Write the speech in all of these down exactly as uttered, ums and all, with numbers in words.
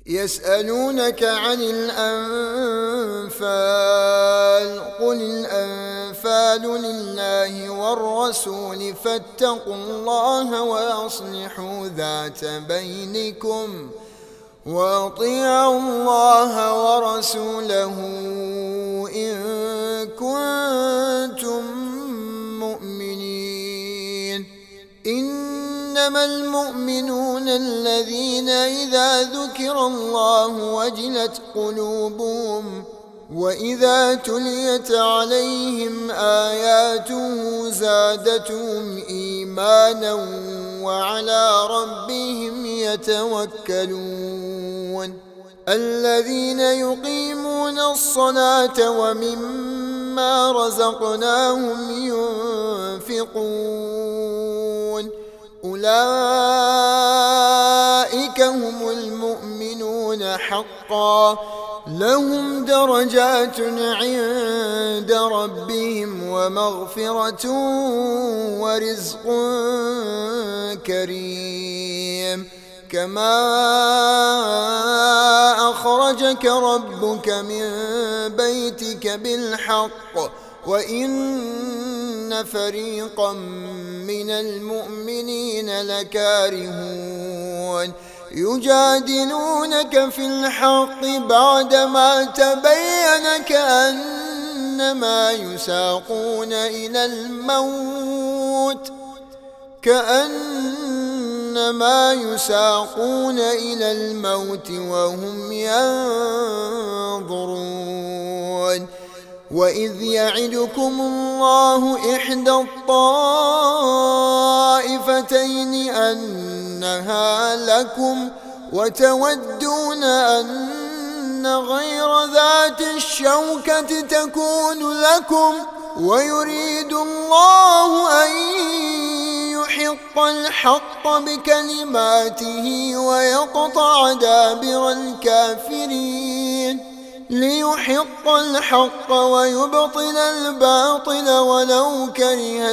يسألونك عن الأنفال قل الأنفال لله والرسول فاتقوا الله وأصلحوا ذات بينكم وأطيعوا الله ورسوله إن كنتم مؤمنين. إنما المؤمنون الذين إذا ذكر الله وجلت قلوبهم وإذا تليت عليهم آياته زادتهم إيمانا وعلى ربهم يتوكلون. الذين يقيمون الصلاة ومما رزقناهم ينفقون أولئك هم المؤمنون حقا لهم درجات عند ربهم ومغفرة ورزق كريم. كما أخرجك ربك من بيتك بالحق وإن فريقا من المؤمنين لكارهون يجادلونك في الحق بعدما تبين كأنما يساقون إلى الموت كأنما يساقون إلى الموت وهم ينظرون. وإذ يعدكم الله إحدى الطائفتين أنها لكم وتودون أن غير ذات الشوكة تكون لكم ويريد الله أن يحق الحق بكلماته ويقطع دابر الكافرين ليحق الحق ويبطل الباطل ولو كره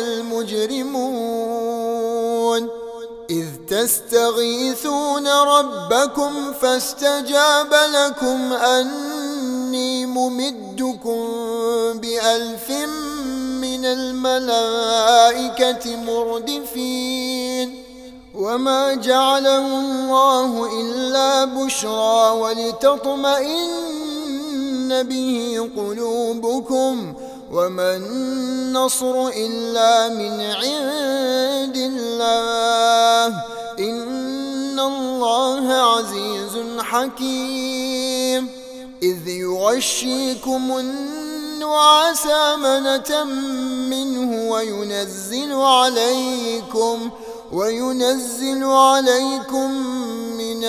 المجرمون. إذ تستغيثون ربكم فاستجاب لكم أني ممدكم بألف من الملائكة مردفين. وما جعله الله إلا بشرى ولتطمئن به قلوبكم وما النصر إلا من عند الله إن الله عزيز حكيم. إذ يغشيكم النعاس أمنة منه وينزل عليكم وينزل عليكم من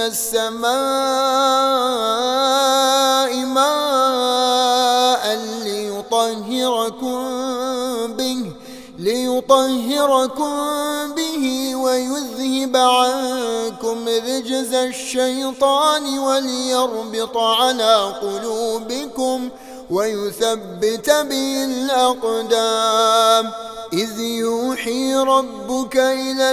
السماء ماء ليطهركم به ليطهركم به ويذهب عنكم رجز الشيطان وليربط على قلوبكم ويثبت به الأقدام. إذ يوحي ربك إلى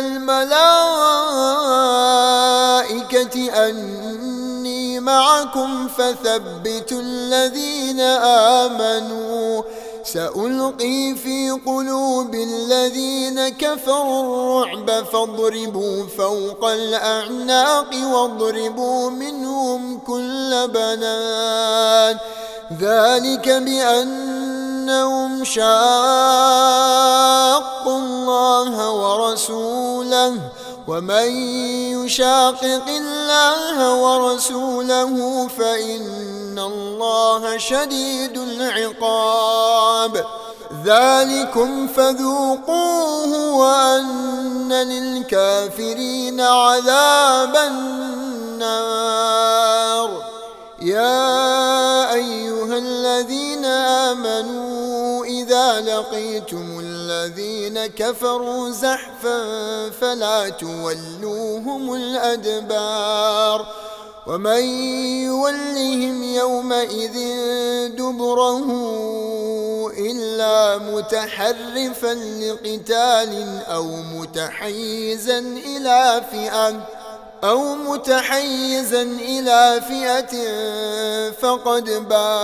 الملائكة أني معكم فثبتوا الذين آمنوا سألقي في قلوب الذين كفروا الرعب فاضربوا فوق الأعناق واضربوا منهم كل بنان ذلك بأنهم شاقوا الله ورسوله ومن يشاقق الله ورسوله فإن الله شديد العقاب. ذلكم فذوقوه وأن للكافرين عذاب النار. يا أيها الذين آمنوا إذا لقيتم الذين كفروا زحفا فلا تولوهم الأدبار ومن يولهم يومئذ دبره إلا متحرفا لقتال أو متحيزا إلى فئة أو متحيزا إلى فئة فقد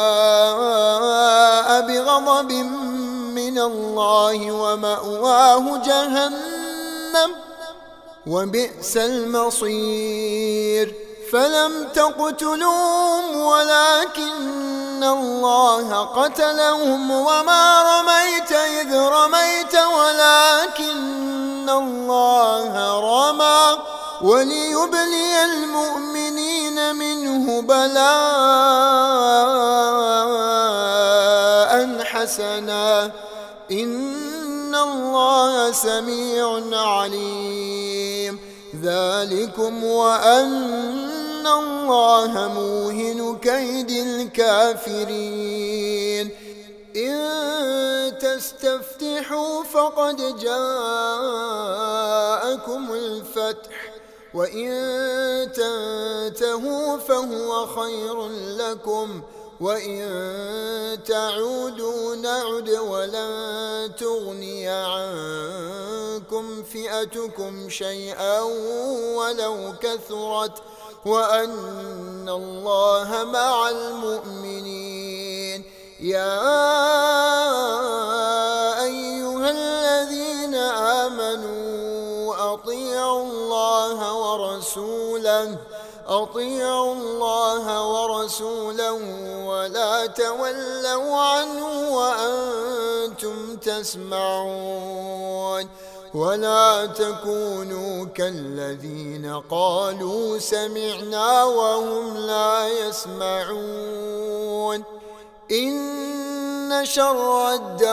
باء بغضب من الله ومأواه جهنم وبئس المصير. فلم تقتلوهم ولكن الله قتلهم وما رميت إذ رميت ولكن الله رمى وليبلي المؤمنين منه بلاء حسنا إن الله سميع عليم. ذلكم وأن الله موهن كيد الكافرين. إن تستفتحوا فقد جاءكم الفتح وإن تنتهوا فهو خير لكم وإن تعودوا نعد ولن تغني عنكم فئتكم شيئا ولو كثرت وأن الله مع المؤمنين. يا أيها الذين آمنوا أطيعوا الله ورسوله أطيعوا الله ورسوله ولا تولوا عنه وأنتم تسمعون ولا تكونوا كالذين قالوا سمعنا وهم لا يسمعون. إن شر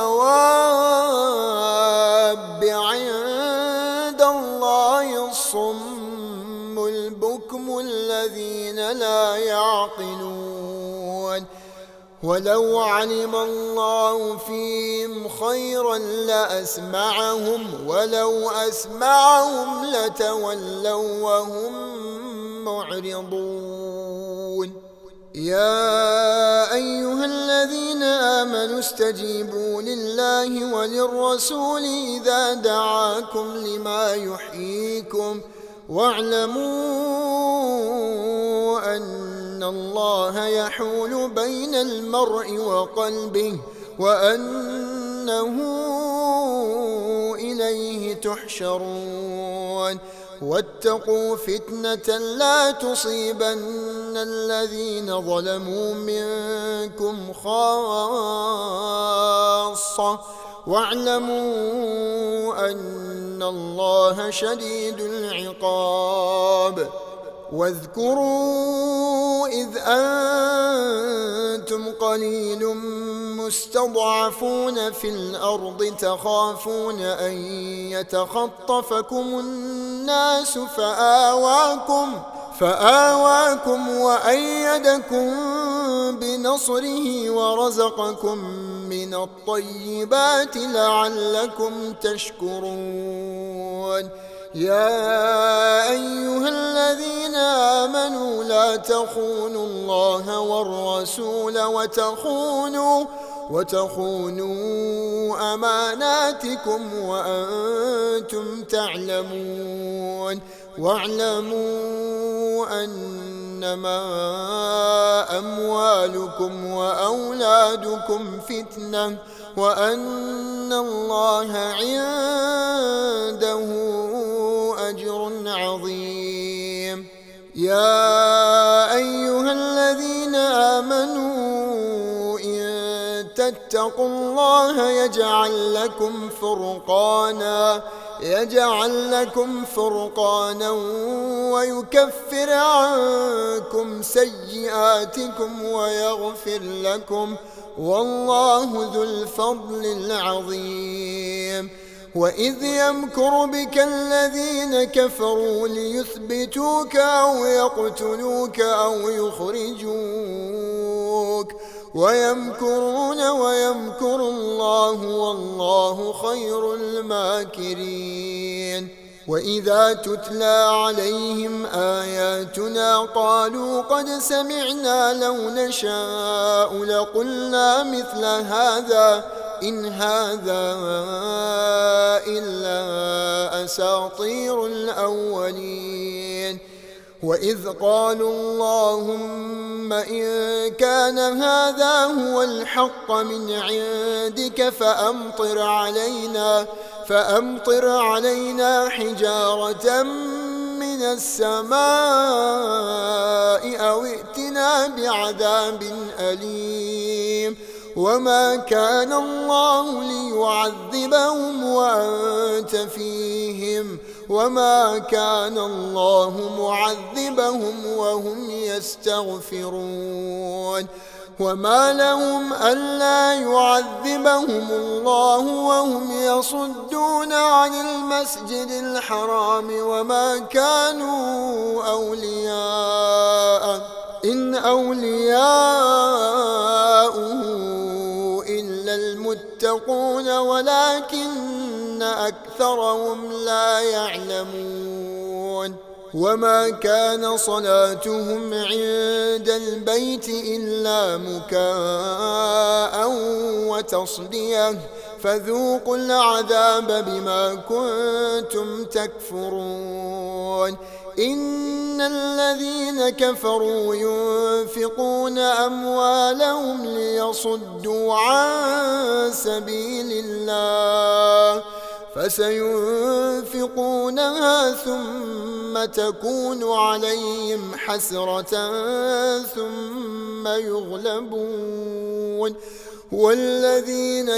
الدواب عند الله الصم البكم الذين لا يعقلون. ولو علم الله فيهم خيرا لأسمعهم ولو أسمعهم لتولوا وهم معرضون. يا أيها الذين آمنوا استجيبوا لله وللرسول إذا دعاكم لما يحييكم واعلموا أن الله يحول بين المرء وقلبه وأنه إليه تحشرون. واتقوا فتنة لا تصيبن الذين ظلموا منكم خاصة واعلموا أن الله شديد العقاب. واذكروا إذ أنتم قليل مستضعفون في الأرض تخافون أن يتخطفكم الناس فآواكم فآواكم وأيدكم بنصره ورزقكم من الطيبات لعلكم تشكرون. يا أيها الذين آمنوا لا تخونوا الله والرسول وتخونوا وتخونوا أماناتكم وأنتم تعلمون. واعلموا أنما أموالكم وأولادكم فتنة وأن الله عنده أجر عظيم. يا أيها الذين آمنوا إن تتقوا الله يجعل لكم فرقانا يجعل لكم فرقانا ويكفر عنكم سيئاتكم ويغفر لكم والله ذو الفضل العظيم. وإذ يمكر بك الذين كفروا ليثبتوك أو يقتلوك أو يخرجوك ويمكرون ويمكر الله والله خير الماكرين. وإذا تتلى عليهم آياتنا قالوا قد سمعنا لو نشاء لقلنا مثل هذا إن هذا إلا أساطير الأولين. وإذ قالوا اللهم إن كان هذا هو الحق من عندك فأمطر علينا فأمطر علينا حجارة من السماء أو ائتنا بعذاب أليم وما كان الله ليعذبهم وأنت فيهم وما كان الله معذبهم وهم يستغفرون وما لهم ألا يعذبهم الله وهم يصدون عن المسجد الحرام وما كانوا أولياءه إن أولياؤه إلا المتقون ولكن أكثرهم لا يعلمون وما كان صلاتهم عند البيت إلا مكاء وتصدية فذوقوا العذاب بما كنتم تكفرون إن الذين كفروا ينفقون أموالهم ليصدوا عن سبيل الله فسينفقونها ثم تكون عليهم حسرة ثم يغلبون والذين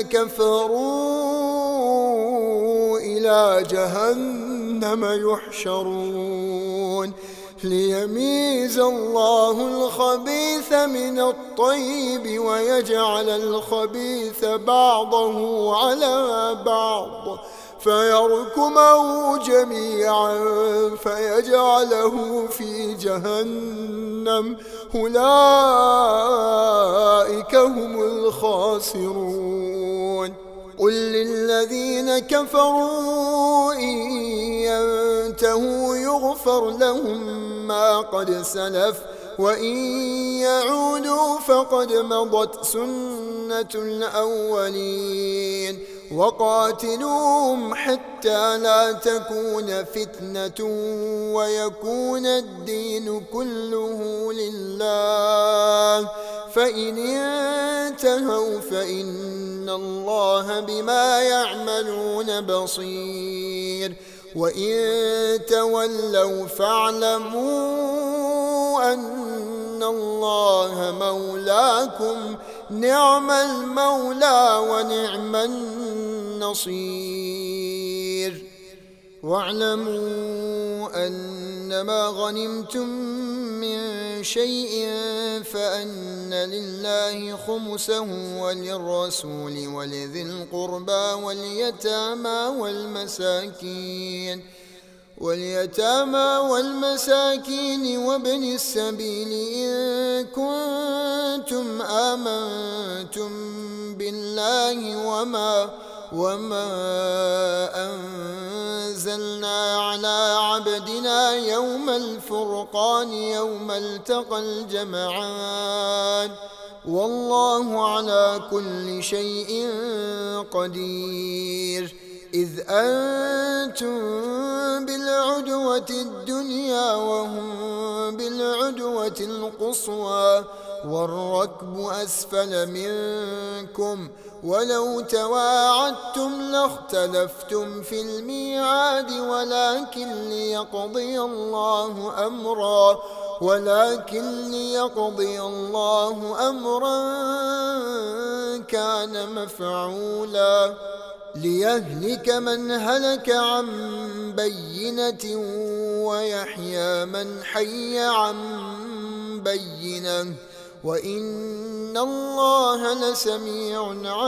كفروا إلى جهنم يحشرون ليميز الله الخبيث من الطيب ويجعل الخبيث بعضه على بعض فيركمه جميعا فيجعله في جهنم أولئك هم الخاسرون قل للذين كفروا إن ينتهوا يغفر لهم ما قد سلف وإن يعودوا فقد مضت سنة الأولين وقاتلوهم حتى لا تكون فتنة ويكون الدين كله لله فإن انتهوا فإن الله بما يعملون بصير وإن تولوا فاعلموا أن الله مولاكم نعم المولى ونعم النصير واعلموا أنما غنمتم من شيء فأن لله خمسه وللرسول ولذي القربى واليتامى والمساكين واليتامى والمساكين وابن السبيل إن كنتم آمنتم بالله وما وما أنزلنا على عبدنا يوم الفرقان يوم التقى الجمعان والله على كل شيء قدير إذ أنتم بالعدوة الدنيا وهم بالعدوة القصوى والركب أسفل منكم ولو تواعدتم لاختلفتم في الميعاد ولكن ليقضي الله أمرا ولكن ليقضي الله أمرا كان مفعولا ليهلك من هلك عن بينة ويحيى من حي عن بينة وإن الله لسميع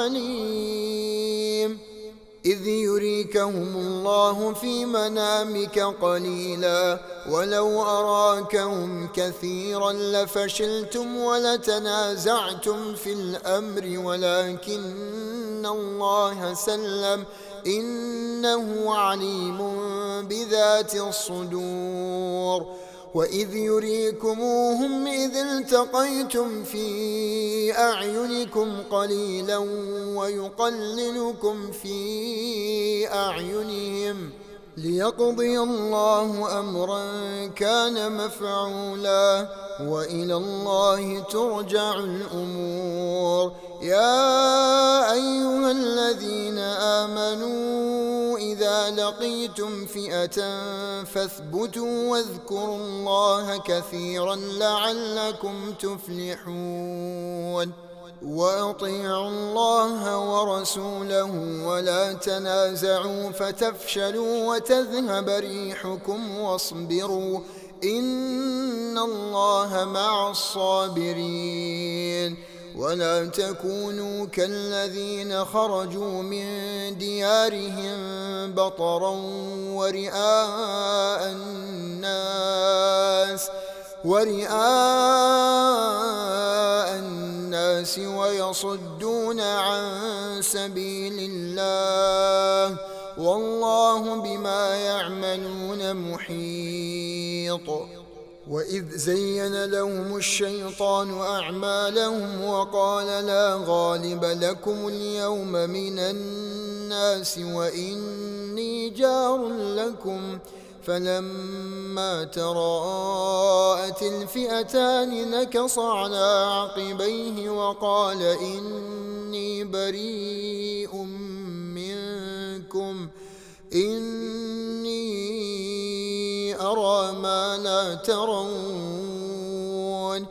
عليم إذ يريكهم الله في منامك قليلا ولو أراكهم كثيرا لفشلتم ولتنازعتم في الأمر ولكن الله سلم إنه عليم بذات الصدور وإذ يريكموهم إذ التقيتم في أعينكم قليلا ويقللكم في أعينهم ليقضي الله أمرا كان مفعولا وإلى الله ترجع الأمور. يا أيها الذين آمنوا إذا لقيتم فئة فاثبتوا واذكروا الله كثيرا لعلكم تفلحون. وأطيعوا الله ورسوله ولا تنازعوا فتفشلوا وتذهب ريحكم واصبروا إن الله مع الصابرين. ولا تكونوا كالذين خرجوا من ديارهم بطرا ورئاء الناس ورئاء الناس ويصدون عن سبيل الله والله بما يعملون محيط. وإذ زين لهم الشيطان أعمالهم وقال لا غالب لكم اليوم من الناس وإني جار لكم فلما تراءت الفئتان نكص على عقبيه وقال إني بريء منكم إني أرى ما لا ترون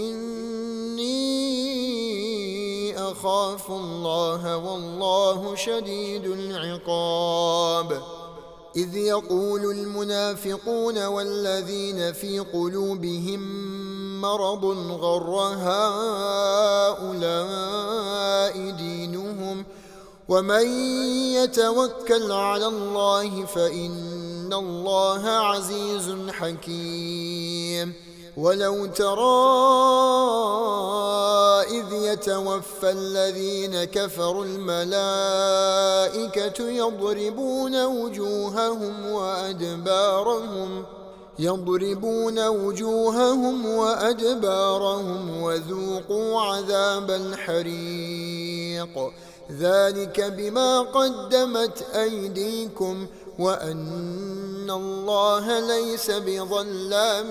إني أخاف الله والله شديد العقاب. إذ يقول المنافقون والذين في قلوبهم مرض غر هؤلاء دينهم ومن يتوكل على الله فإن الله عزيز حكيم. ولو ترى إذ يتوفى الذين كفروا الملائكة يضربون وجوههم وأدبارهم يضربون وجوههم وأدبارهم وذوقوا عذاب الحريق ذلك بما قدمت أيديكم وأن الله ليس بظلام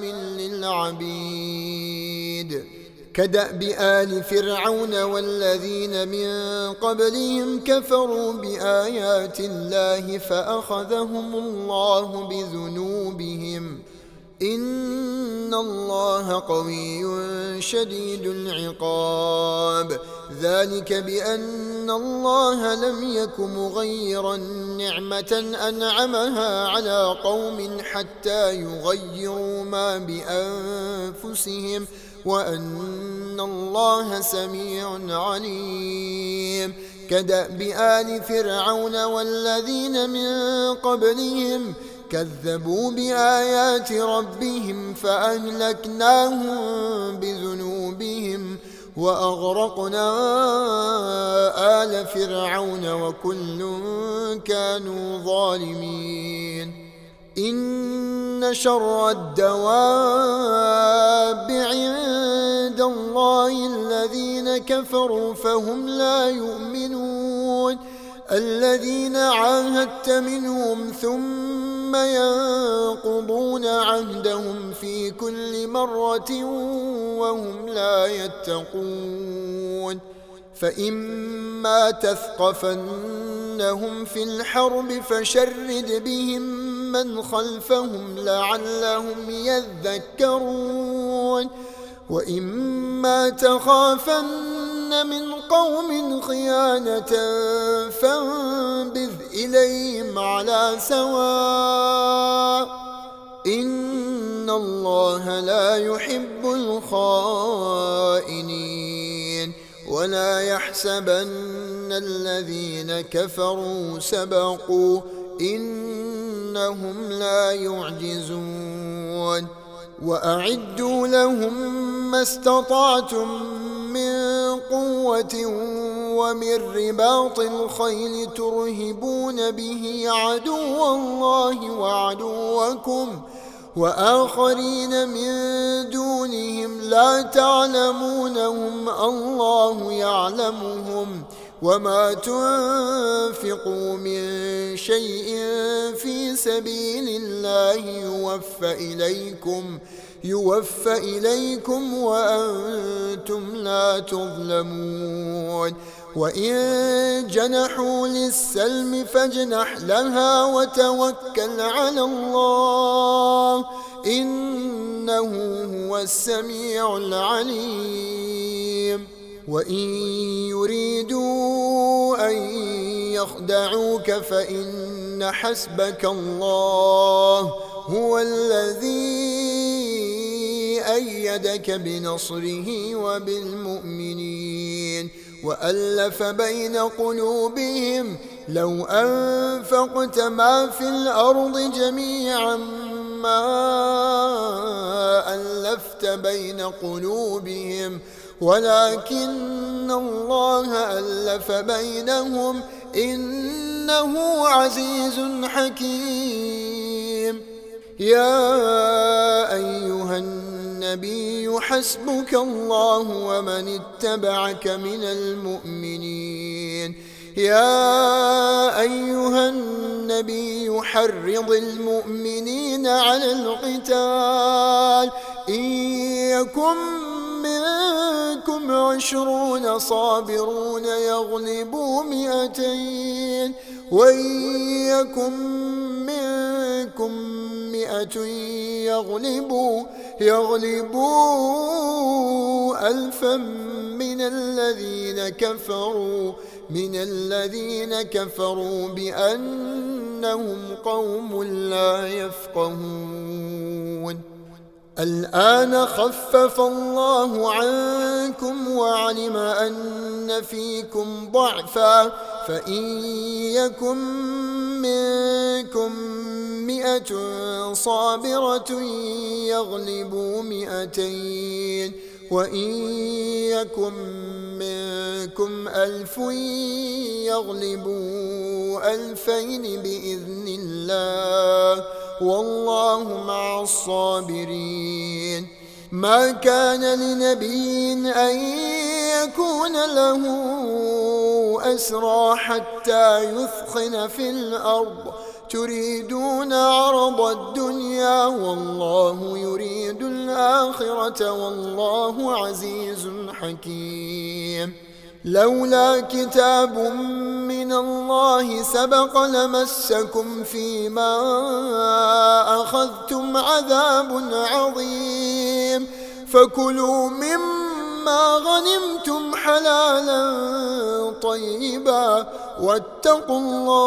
للعبيد. كدأب آل فرعون والذين من قبلهم كفروا بآيات الله فأخذهم الله بذنوبهم إن الله قوي شديد العقاب. ذلك بأن الله لم يك مغيرا نعمة أنعمها على قوم حتى يغيروا ما بأنفسهم وأن الله سميع عليم. كدأب آل فرعون والذين من قبلهم كذبوا بآيات ربهم فأهلكناهم بذنوبهم وأغرقنا آل فرعون وكل كانوا ظالمين. إن شر الدواب عند الله الذين كفروا فهم لا يؤمنون الذين عاهدت منهم ثم ينقضون عهدهم في كل مرة وهم لا يتقون. فإما تثقفنهم في الحرب فشرد بهم من خلفهم لعلهم يذكرون. وإما تخافن من قوم خيانة فانبذ إليهم على سواء إن الله لا يحب الخائنين. ولا يحسبن الذين كفروا سبقوا إنهم لا يعجزون. وأعدوا لهم ما استطعتم من قوة ومن رباط الخيل ترهبون به عدو الله وعدوكم وآخرين من دونهم لا تعلمونهم الله يعلمهم وما تنفقوا من شيء في سبيل الله يوفى إليكم يوفى إليكم وأنتم لا تظلمون وإن جنحوا للسلم فاجنح لها وتوكل على الله إنه هو السميع العليم وإن يريدوا أن يخدعوك فإن حسبك الله هو الذي أيدك بنصره وبالمؤمنين وألف بين قلوبهم لو أنفقت ما في الأرض جميعا ما ألفت بين قلوبهم ولكن الله ألف بينهم إنه عزيز حكيم يا أيها النبي حسبك الله ومن اتبعك من المؤمنين يا أيها النبي حرض المؤمنين على القتال إن يكن منكم عشرون صابرون يغلبوا مئتين وإن يكن منكم مئة يغلبوا يغلبوا ألفا من الذين كفروا من الذين كفروا بأنهم قوم لا يفقهون الآن خفف الله عنكم وعلم أن فيكم ضعفا فإن يكن منكم مئة صابرة يغلبوا مئتين وإن يكن منكم ألف يغلبوا ألفين بإذن الله والله مع الصابرين ما كان لنبي أن يكون له أسرى حتى يثخن في الأرض تريدون عرض الدنيا والله يريد الآخرة والله عزيز حكيم لولا كتاب من الله سبق لمسكم فيما أخذتم عذاب عظيم فكلوا مما غنمتم حلالا طيبا واتقوا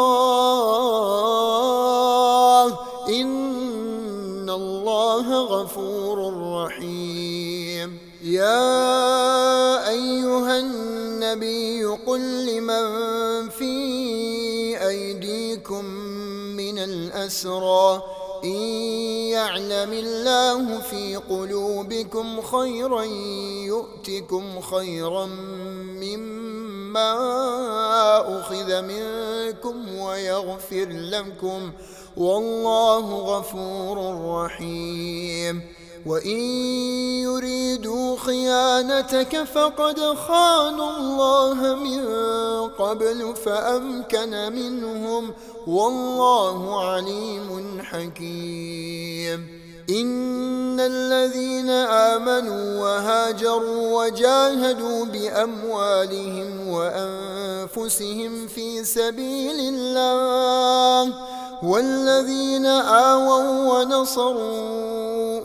الله إن الله غفور رحيم يا أيها النبي قل لمن في أيديكم من الأسرى إن يعلم الله في قلوبكم خيرا يؤتكم خيرا مما أخذ منكم ويغفر لكم والله غفور رحيم وإن يريدوا خيانتك فقد خانوا الله من قبل فأمكن منهم والله عليم حكيم إن الذين آمنوا وهاجروا وجاهدوا بأموالهم وأنفسهم في سبيل الله والذين آووا ونصروا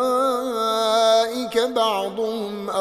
أولئك بعضهم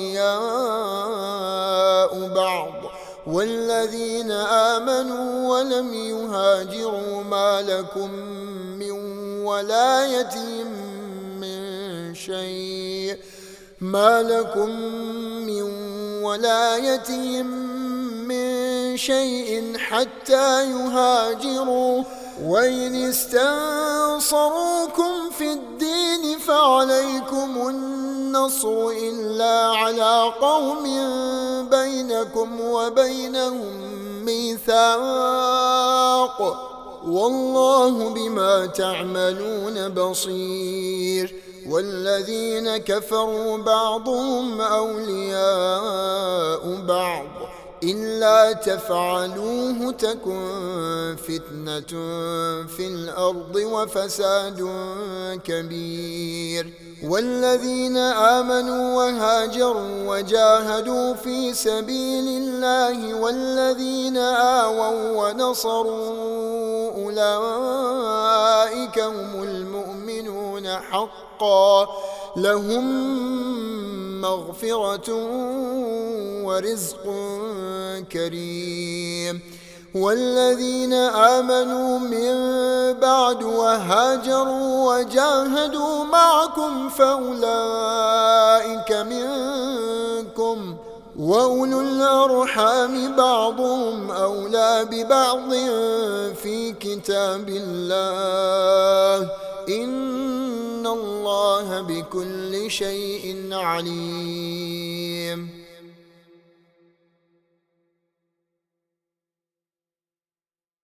أولياء بعض والذين آمنوا ولم يهاجروا ما لكم من ولايتهم من شيء ما لكم من ولايتهم من شيء حتى يهاجروا وإن استنصروكم في الدين فعليكم النصر إلا على قوم بينكم وبينهم ميثاق والله بما تعملون بصير والذين كفروا بعضهم أولياء بعض إلا تفعلوه تكن فتنة في الأرض وفساد كبير. والذين آمنوا وهاجروا وجاهدوا في سبيل الله والذين آووا ونصروا أولئك هم المؤمنون حقا، لهم مغفرة ورزق كريم. والذين آمنوا من بعد وهاجروا وجاهدوا معكم فأولئك منكم، وأولو الأرحام بعضهم أولى ببعض في كتاب الله، إن الله بكل شيء عليم.